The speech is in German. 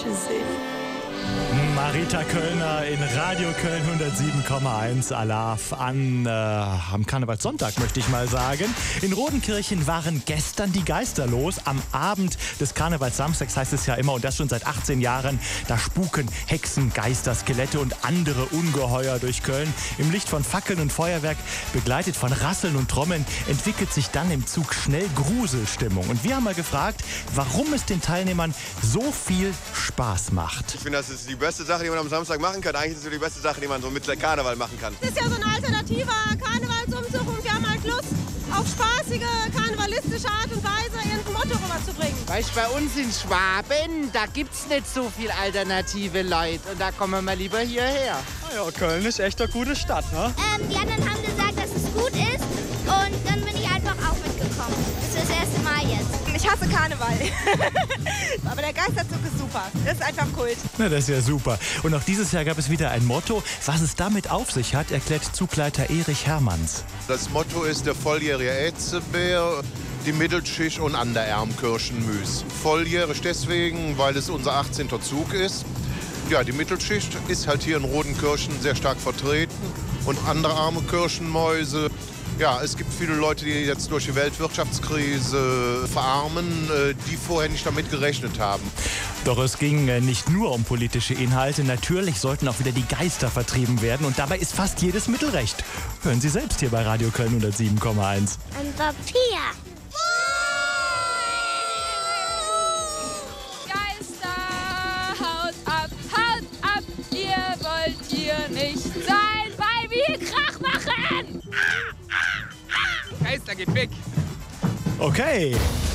sind. Marita Kölner in Radio Köln 107,1 Alaf am Karnevalssonntag, möchte ich mal sagen. In Rodenkirchen waren gestern die Geister los. Am Abend des Karnevalssamstags heißt es ja immer, und das schon seit 18 Jahren, da spuken Hexen, Geister, Skelette und andere Ungeheuer durch Köln. Im Licht von Fackeln und Feuerwerk, begleitet von Rasseln und Trommeln, entwickelt sich dann im Zug schnell Gruselstimmung. Und wir haben mal gefragt, warum es den Teilnehmern so viel Spaß macht. Ich finde, das ist die beste Sache, die man am Samstag machen kann. Eigentlich ist es die beste Sache, die man so mit der Karneval machen kann. Das ist ja so ein alternativer Karnevalsumzug und wir haben halt Lust, auf spaßige, karnevalistische Art und Weise irgendein Motto rüberzubringen. Weißt, bei uns in Schwaben, da gibt's nicht so viel alternative Leute und da kommen wir lieber hierher. Ja, Köln ist echt eine gute Stadt, ne? Die anderen haben gesagt, dass es gut ist und dann bin ich einfach auch mitgekommen. Das ist das erste Mal jetzt. Ich hasse Karneval. Aber der Geisterzug ist super. Das ist einfach Kult. Na, das ist ja super. Und auch dieses Jahr gab es wieder ein Motto. Was es damit auf sich hat, erklärt Zugleiter Erich Hermanns. Das Motto ist der volljährige Ätzebär, die Mittelschicht und Andererm-Kirchenmüs. Volljährig deswegen, weil es unser 18. Zug ist. Ja, die Mittelschicht ist halt hier in Rodenkirchen sehr stark vertreten und andere arme Kirchenmäuse. Ja, es gibt viele Leute, die jetzt durch die Weltwirtschaftskrise verarmen, die vorher nicht damit gerechnet haben. Doch es ging nicht nur um politische Inhalte. Natürlich sollten auch wieder die Geister vertrieben werden. Und dabei ist fast jedes Mittel recht. Hören Sie selbst hier bei Radio Köln 107,1. Ein Vampir. Geister, haut ab, ihr wollt hier nicht sein, weil wir Krach machen! Geister, geht weg! Okay.